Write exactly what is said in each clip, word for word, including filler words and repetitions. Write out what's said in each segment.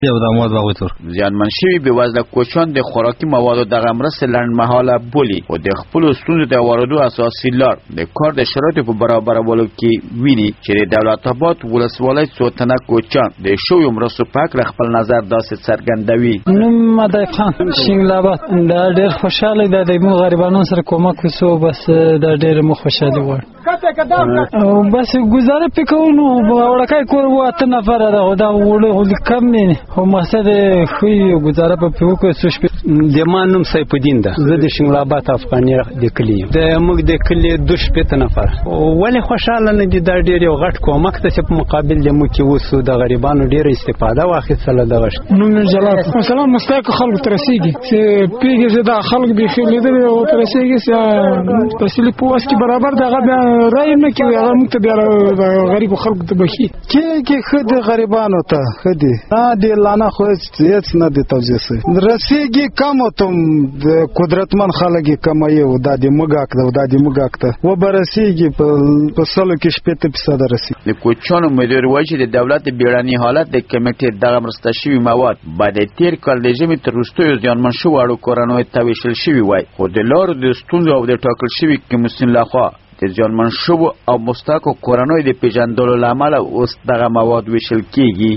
یو د اموات باغوي تور زیانمن شوي بېوزله کوچیان د خوراکي موادو دغه مرستې لنډمهاله بولي خو د خپلو ستونزو د واردو اساسي لار د کار د شرایطو په برابرولو کې ویني چې د دولت آباد ولسوالۍ څو تنه کوچیان د شویو مرستو په هکله خپل نظر داسې څرګندوي. نوم مدای خان شینګلاباد. دا ډېر خوشحاله ده د موږ غریبانو سره کومک وسو بس دا ډېر مو خوشحالي وړ او بس گزاره پکو نو وړکای کور واته نفر دا دا وړو کم نه خو مقصد خو گزاره په پکو سوش د مانم سیف الدین ده زه د شینګلاباد افغاني د کلی د موږ د کلی دوش پته نفر ولې خوشاله نه دي دا ډېر یو غټ کومک ته په مقابل د مو کې وسو د غریبانو ډېر استفاده واخیستله دغه نو من جلال مثلا مستحق خلک ترسيږي چې پیګه زدا خلک به خېلې دي او ترسيږي چې تسلی پوس کی برابر دغه رای نه کوي هغه موږ ته بیا غریب خلک ته بخي کې کې خد غریبانو ته خدي ا دې لانا خو هیڅ نه دي توجیه رسیږي کم تم د قدرتمن خلک کم یو د دې مګاک د دې مګاک ته و برسیږي په سلو کې شپږ فیصد رسي. د کوچانو مدیر وایي چې د دولت بیړني حالت د کمیټې دغه مرسته شوي مواد بعد تیر کال د ژمي تر وروستیو زیانمن شوو اړو کورنیو ته ویشل شوي وای خو د لارو د ستونزو او د ټاکل شوي کمیسیون لخوا د زیانمن شوو او مستحقو کورنیو د پیژندلو له امله اوس دغه مواد ویشل کیږي.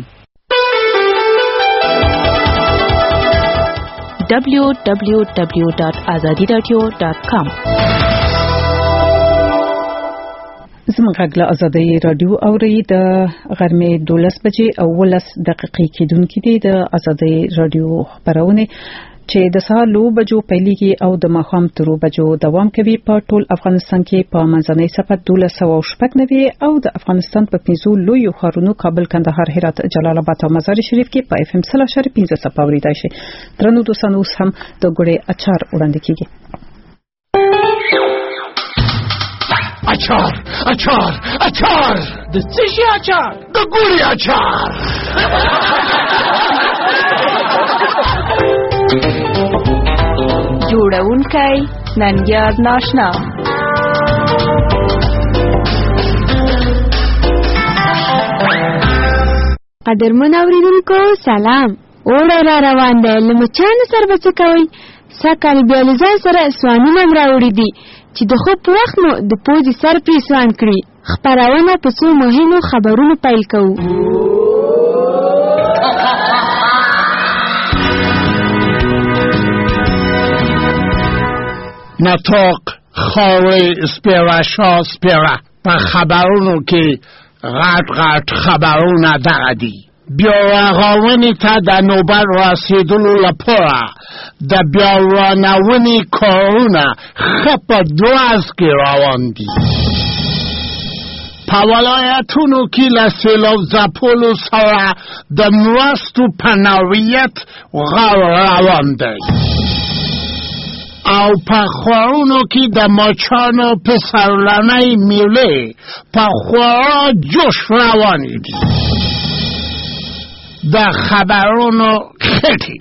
دبلیو دبلیو دبلیو ډاټ ازادي راډیو ډاټ کام زموږ غږ له ازادي راډیو اوري د غرمې دولس بجې او ولس دقیقې کېدونکې دي د ازادي راډیو خبرونه چې د سهار لو بجو پیلېږي او د ماښام تر بجو دوام کوي په ټول افغانستان کې په منځنۍ صفت دولس او شپږ نوي او د افغانستان په پنځو لویو ښارونو کابل کندهار هرات جلال آباد او مزار شریف کې په اف ام سل اشاریه پنځه صفر اورېدای شي. درنو دوستانو اوس هم د ګوړې اچار وړاندې کیږي. اچار اچار اچار د څه شي اچار؟ د ګوړې اچار. جوړونکی ننګیار ناشنا. قدرمن اوریدونکو سلام. اوړه را روان دی له مچانو سره به څه کوئ؟ سږکال بیا له ځان سره سوانونه هم راوړي دي چې د خوب په وخت مو د پوزې سر پرې سوان کړي. خپرونه په څو مهمو خبرونو پیل کوو. نطاق خاوه سپیره شا سپیره په خبرونو کې غټ غټ خبرونه دغه دي. بیا رغونې ته د نوبت رسېدلو لپاره د بیا رانونې کارونه ښه په دراز کې روان دي. په ولایتونو کې له سیلاب ځپلو سره د مرستو په نوعیت غور روان دی او په خوړونو کې د مچانو پسرلنۍ میلې په خورا جوش روانې دي. د خبرونو خټې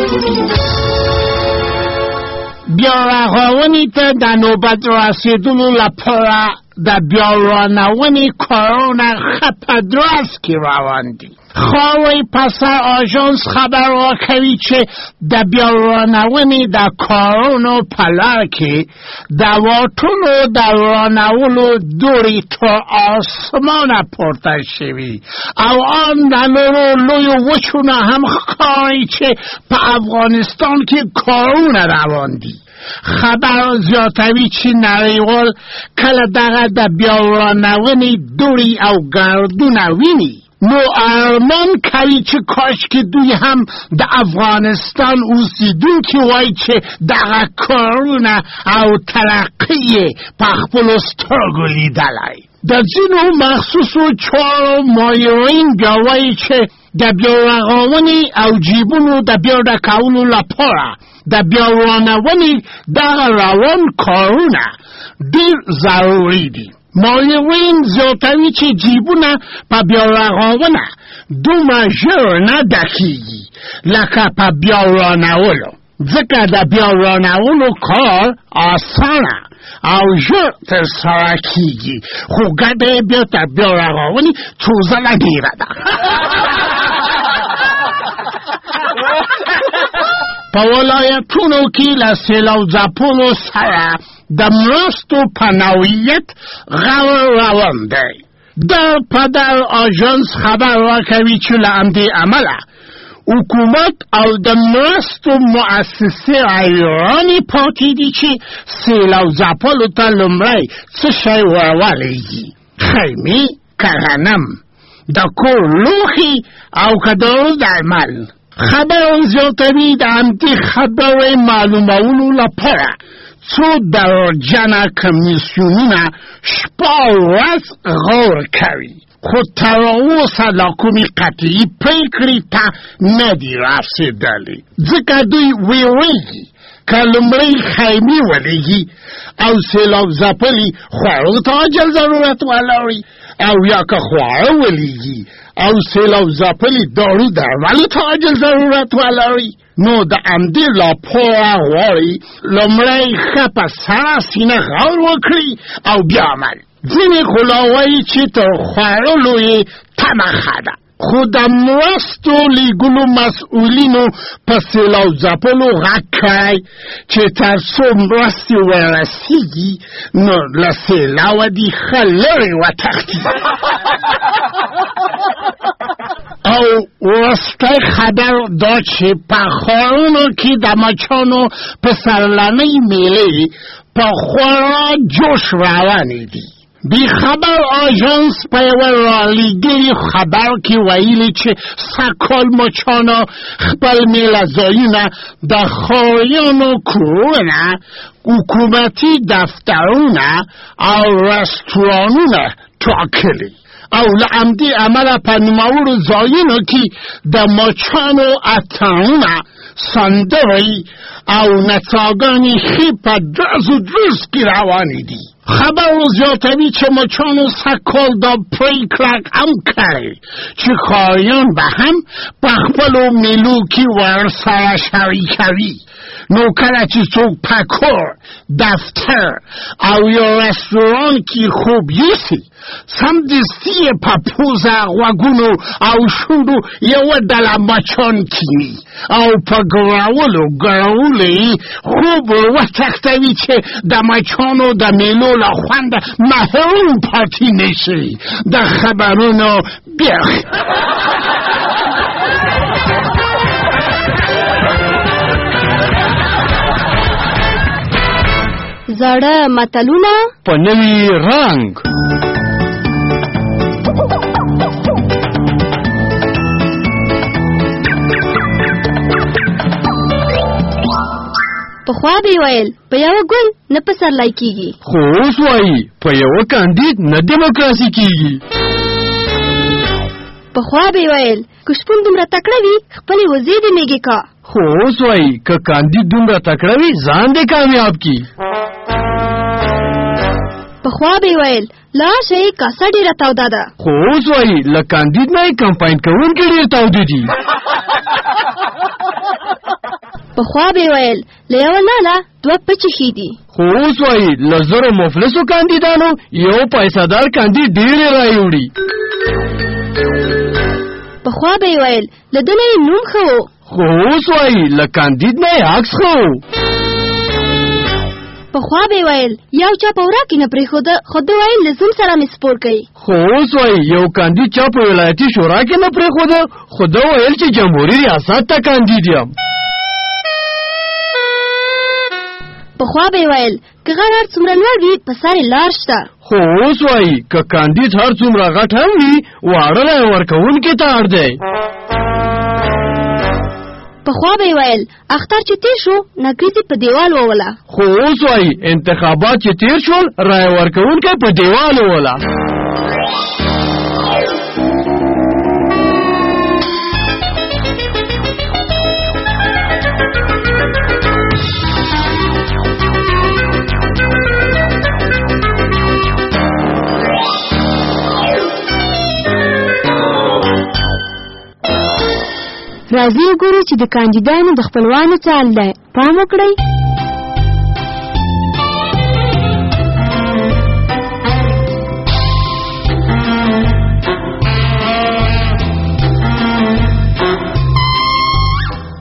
بیا رغونې ته د نوبت رسېدلو لپاره د بیا رانونې کارونه ښه په دراز کې روان دي. خواوی پسر آژانس خبر راکوي چې د بیا رانونې د کارونو په لار کې د واټونو د رانولو دوړې تر آسمانه پورته شوي او آن د نورو لویو وچونه هم ښکاري چې په افغانستان کې کارونه روان دي. خبر زیاتوي چې نړیوال کله دغه د بیا رانونې دوړې او ګردونه ویني نو ارمان کوي چې کاش کې دوی هم د افغانستان اوسیدونکي وای چې دغه کارونه او ترقی په خپلو سترګو لیدلی. د ځینو مخصوصو چارو ماهرین بیا وایي چې د بیا رغونې او جیبونو د بیا ډکولو لپاره د بیا رانونې دغه روان کارونه ډېر ضروري دي. ماهرین زیاتوي چې جیبونه په بیا رغونه دومره ژر نه ډکېږي لکه په بیا رانولو، ځکه د بیا رانولو کار آسانه او ژر ترسره کېږي، خو ګټه یې بیا تر بیا رغونې څو ځله ډېره ده. په ولایتونو کې له سیلاب ځپلو سره د مرستو په نوعیت غور روان دی. د پدر آژانس خبر ورکوي چې له همدې امله حکومت او د مرستو مؤسسې حیرانې پاتې دي چې سیلاب ځپلو ته لومړی څه شی ورولېږي، خیمې که غنم، د کور لوښي او که د روز درمل. خبر زیاتوي د همدې خبرې معلومولو لپاره څو درجنه کمیسیونونه شپه او ورځ غور کوي، خو تر اوسه لا کومې قطعي پرېکړې ته نه دي رسېدلې، ځکه دوی ویریږي که لومړی خیمې ولېږي او سیلاب ځپلي خوړو ته عاجل ضرورت ولري، او یا که خواړه ولېږي او سیلاب ځپلي دارو درملو ته عاجل ضرورت ولري، نو د همدې لپاره غواړي لومړی ښه په سړه سینه غور وکړي او بیا عمل. ځینې خو لا وایي چې تر خوړلو یې تمه ښه ده، خو د مرستو لیږلو مسؤلینو په سیلاب ځپلو غږ کړی چې تر څو مرستې ورسېږي نو له سیلابه دې ښه لرې وتښتي. او وروستی خبر دا چې په ښارونو کې د مچانو په سرلنۍ میلې په خورا جوش روانې دي. بی خبر آژانس په یوه رالیږلي خبر کې ویلي چې سږکال مچانو خپل میله ځایونه د ښاریانو کورونه، حکومتي دفترونه او رستورانونه ټاکلي، او له همدې امله په نوموړو ځایونو کې د مچانو اتڼونه، سندرې او نڅاګانې ښې په ډز و ډز کې روانې دي. خبر زیاتوي چې مچانو سږکال دا پرېکړه هم کړې چې ښاریان به هم په خپلو میلو کې ورسره شریکوي، نو کله چې څوک په کور، دفتر او یا رستوران کې خوب یوسي، سمدستي یې په پوزه، غوږونو او شونډو یوه ډله مچان کیني او په ګرولو ګرولو یې خوب ور وتښتوي چې د مچانو د میلو له خونده محروم پاتې نه شي. د خبرونو بیخ زړه متلونه په نوي رنګ. پخوا به ویل په یو ګل نه پسرلی کیږي، خو اوس وایي په یو کاندید نه دیموکراسي کیږي. پخوا به ویل که شپون دومره تکړه وي خپلې وزې دې میږي کا، خو اوس وایي که کاندید دومره تکړه وي ځان دې کامیاب کی. پخوا به ویل لاړ شئ کاسه ډېره توده ده، خو اوس وایي له کاندید نه یې کمپاین کوونکي ډېر تاوده دي. پخوا به ویل له یوه ناله دوه پچې ښې دي، خو اوس وایي له زرو مفلسو کاندیدانو یو پیسهدار کاندید ډېرې رایې وړي. پخوا به ویل له ده نه یې نوم ښه و، خو اوس وایي له کاندید نه یې عکس ښه و. پخوا به ویل یو چا په ورا کې نه پرېښوده، خو ده ویل له زوم سره مې سپور کوي. خو اوس وایي یو کاندید چا په ولایتي شورا کې نه پرېښوده، خو ده ویل چې جمهوري ریاست ته کاندید یم. پخوا به ویل که غر هر څومره لوړ وي په سر یې لار شته، خو اوس وایي که کاندید هر څومره غټ هم وي واړه رایې ورکوونکي ته اړ دی. پخوا به ویل اختر چې تیر شو نګریزې په دیوال ووله، خو اوس وایي انتخابات چې تیر شول رایې ورکوونکی په دیوال ووله. راځي وګورو چې د کاندیدانو د خپلوانو څه حال دی. پام وکړئ.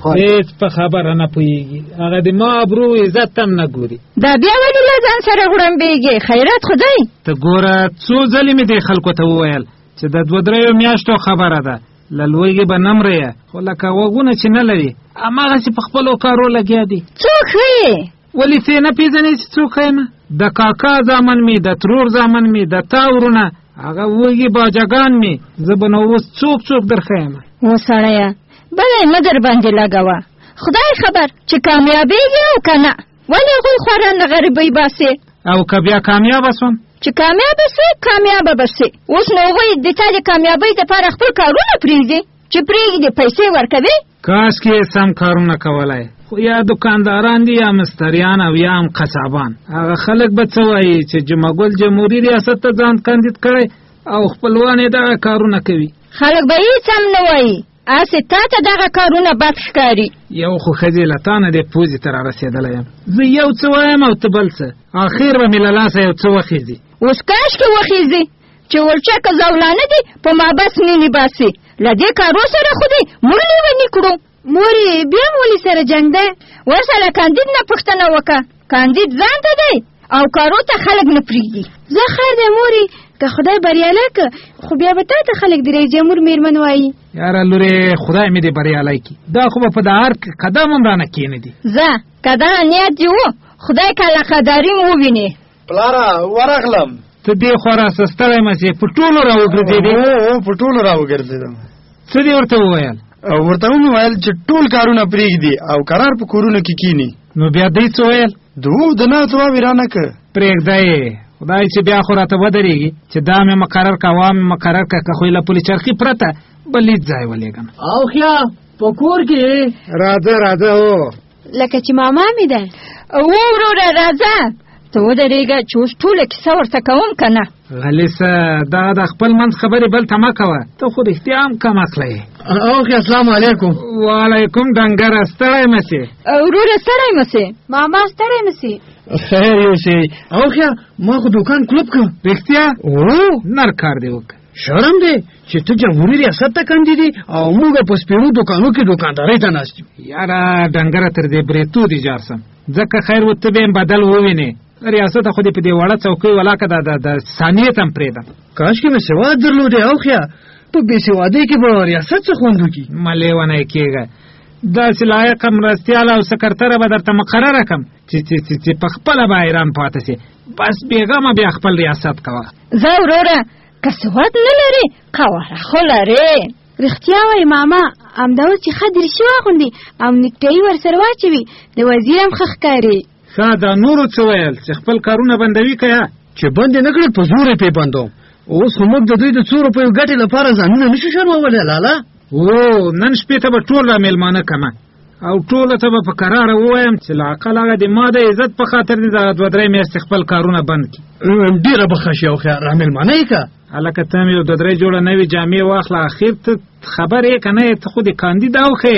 هیڅ په خبره نه پوهېږي هغه د ما ابرو عزت هم نه ګوري دا بیا ولې له ځان سره غړمبېږي خیرات خدای ته ګوره څو ځلې مې دې خلکو ته وویل چې د دوه دریو میاشتو خبره ده له لویږې به نه مرې خو لکه غوږونه چې نه لري هماغسې په خپلو کارو لګیا دي څوک ښیې ولې ته نه پېژنې چې څوک ښیم د کاکا زامن مې د ترور زامن مې د تا ورونه هغه وږي باجګان مې زه به نو اوس څوک څوک در ښیم و سړیه بله یې مه در باندې لګوه خدای خبر چې کامیابېږي او که نه ولې هغوی خورا نه غریبۍ باسې او که بیا کامیابه سوم چې کامیابه سې کامیابه به سې اوس نو هغوی د تا د کامیابۍ دپاره خپل کارونه پرېږدي چې پرېږدي پیسې ورکوي کاشکې سم کارونه کولی خو یا دکانداران دي یا مستریان او یا هم قصابان هغه خلک به څه وایي چې جمعګل جمهوري ریاست ته ځان کاندید کړی او خپلوان یې دغه کارونه کوي خلک به هېڅ هم نه وایي هسې تا ته دغه کارونه بد ښکاري یو خو ښځې له تا نه دې پوزې ته را رسېدلی یم زه یو څه وایم او ته بل څه اخر به مې له لاسه یو څه وخېځي اوس کاشکې وخېځي چې ولچکه زولانه دي په مابس نینې باسي له دې کارو سره خو دې موږ لیوني کړو مورې بیا هم ولې سره جنګ دی ورسره کاندید نه پوښتنه وکړه کاندید ځان ته دی او کارو ته خلک نه پرېږدي زه خیر دی مورې که خدای بریالی که خو بیا به تا ته خلک د رئیس جمهور مېرمن وایي یاره لورې خدای مې دې بریالی کړي دا خو به په د هر قدم هم رانه کښېنېدي ځه که دغه نیت دې و خدای که علاقهداري م ووینې پلاره ورغلم ته دې خوا راسه ستړی مسې په ټولو را وګرځېدې او په ټولو را وګرځېدم څه دې ورته وویل ورته ومې ویل چې ټول کارونه پرېږدي او قرار په کورونو کې کښېني نو بیا دی څه ویل دو د نه ځواب یې رانه کړ پرېږده یې خدای چې بیا خو راته ودرېږي چې دا مې مقرر که وا مې مقرر که که خو له پلي چرخي پرته بل هېڅ ځای ولېږم او خیا په کور کې راځه راځه او لکه چې ماما مې ده و وروره راځه ته ودرېږه چې اوس ټوله کیسه ورته کوم که نه غلیسه دا د خپل منځ خبرې بل ته مه کوه ته خو رښتیا هم کم عقله یې او خیا السلام علیکم وعلیکم ډنګره ستړی مه سې وروره ستړی مه سې ماما ستړی مه سې خیر یوسې او خیا ما خو دوکان کلوب کړ رښتیا او نر کار دی وکړه شرم دی چې ته جمهوري ریاست ته کاندیدي او موږ په سپېرو دوکانو کې دوکاندارۍ ته ناست یو یاره ډنګره تر دې برېتو دي جار سم ځکه خیر و ته به یم بدل ووینې ریاست خو دې په دې وړه چوکۍ ولاکه د د ثانیې ته هم پرېږدم کاشکې مې سواد درلودی او خیا په بې سوادۍ کې به ریاست څه خوند وکړي مه لیونی کېږه داسې لایقه مرستیاله او سکرتره به درته مقرره کړم چې چې چې په خپله به حیران پاتې سې بس بېغمه بیا خپل ریاست کوه زه وروره که سواد نه لرې قواره خو لرې رښتیا وایي ماما همدا اوس چې ښه دریشي واغوندي او نیکټایي ورسره واچوي د وزیر هم ښه ښکاري ښه دا نورو څه ویل چې خپل کارونه بندوي که یا چې بند یې نه کړې په زور یې پې بندوم اوس خو موږ د دوی د څو روپیو ګټې لپاره ځانونه نه شو شرمولی لالا او نن شپې ته به ټول را مېلمانه کمه او ټوله ته به په کراره ووایم چې له عقل هغه د ما د عزت په خاطر دې دغه دوه درې میاشتې خپل کارونه بند کړي ډېره به ښه شي او خیا را مېلمانه یې که هلکه ته مې یو دوه درې جوړه نوې جامې واخله اخر ته خبر یې که نه یې ته خو د کاندید اوښې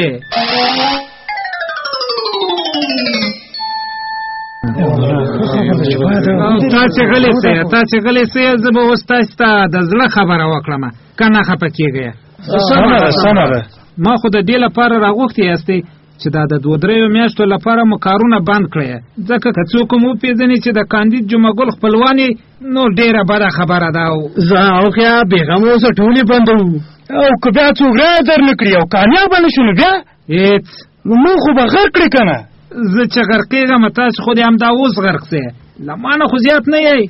تاسې غلې سئ تاسې غلې سئ زه به اوس تاسې ته د زړه خبره وکړم که نه خفه کېږئ ما خو د دې لپاره راغوښتې یاستئ چې دا د دوه دریو میاشتو لپاره مو کارونه بند کړی ځکه که څوک هم وپېژني چې د کاندید جمعګل خپلوان یې نو ډېره بده خبره ده او زه او خیا بېغمه اوسه ټولې بندوو او که بیا څوک رایه در نه کړي او کامیابه نه شو نو بیا هېڅ نو موږ خو به غرق کړې که نه زه چې غرقېږم تاسې خو دې همدا اوس غرق سئ له ما نه خو زیات نه یئ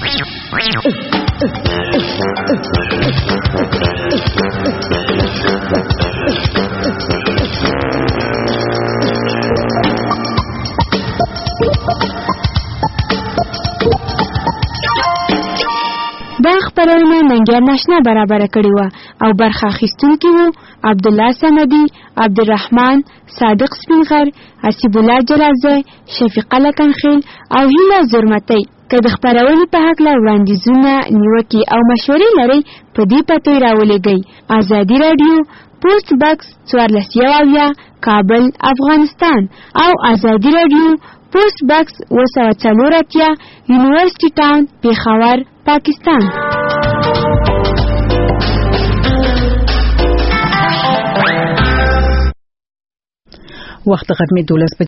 دا خپرونه ننګیال ناشنا برابره کړې وه او برخه اخیستونکي وو عبدالله سندي، عبدالرحمن، صادق سپینغر، حسیب الله جلالزی، شفیقه لکنخیل او هیله زرمتی. که د خپرونې په هکله وړاندیزونه، نیوکې او مشورې لرئ په دې پته یې راولېږئ. ازادي راډیو، پوسټ بکس څوارلس یو اویا، کابل، افغانستان او ازادي راډیو پوسټ بکس اوه سوه څلور اتیا، یونیورسټي ټاون، پېښور، پاکستان. وخت غرمې دولس